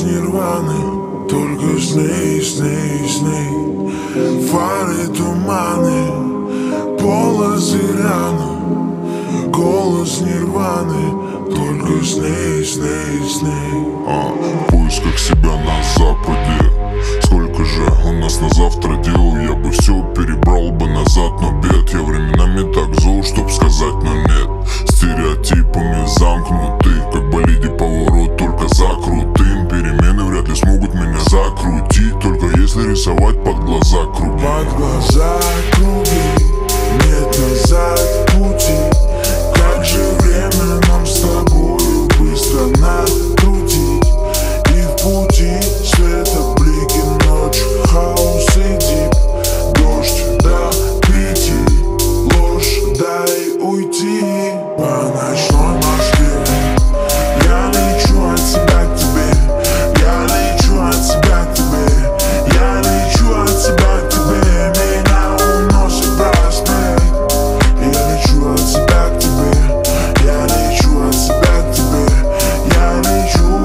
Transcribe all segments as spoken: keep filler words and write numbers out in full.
нирваны, только сны, сны, сны. Фары, туманы, полосы раны, голос нирваны, только сны, сны, сны. А, в поисках себя на западе. Сколько же у нас на завтра дел? Я бы все перебрал бы назад, но бед. Я временами так зол, чтоб сказать, но нет. Стереотипами замкнуты, как болиде поворот, только за крутым. Перемены вряд ли смогут меня закрутить, только если рисовать под глаза круги. Под глаза круги, нет назад пути. Как же время нам с тобою быстро накрутить. И в пути света блики, ночь, хаос и дип. Дождь до пяти, ложь, дай уйти. По ночной Москве я лечу от себя к тебе, я лечу от себя к тебе, я лечу от себя к тебе. Меня уносит проспект. Я лечу от себя к тебе, я лечу от себя к тебе, я лечу.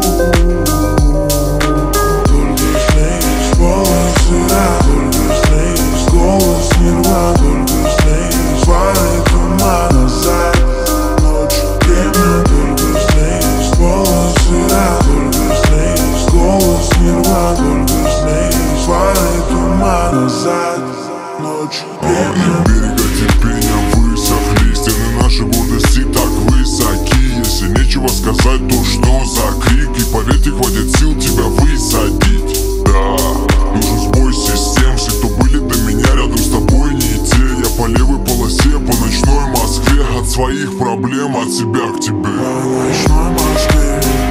Только снись, волосы рад, только снись, голос нирван, только снись, фары, туман, назад, ночь, время, только снись, волосы рад, только снись, голос нирван, только снись, фары, туман, назад, ночь, время. Берега терпения высохли, стены нашей гордости так высоки. Если нечего сказать, то что за крик? И поверьте, хватит сил тебя высадить. Да, нужен сбой систем. Все, кто были до меня, рядом с тобой не те. Я по левой полосе, по ночной Москве. От своих проблем, от себя к тебе. По ночной Москве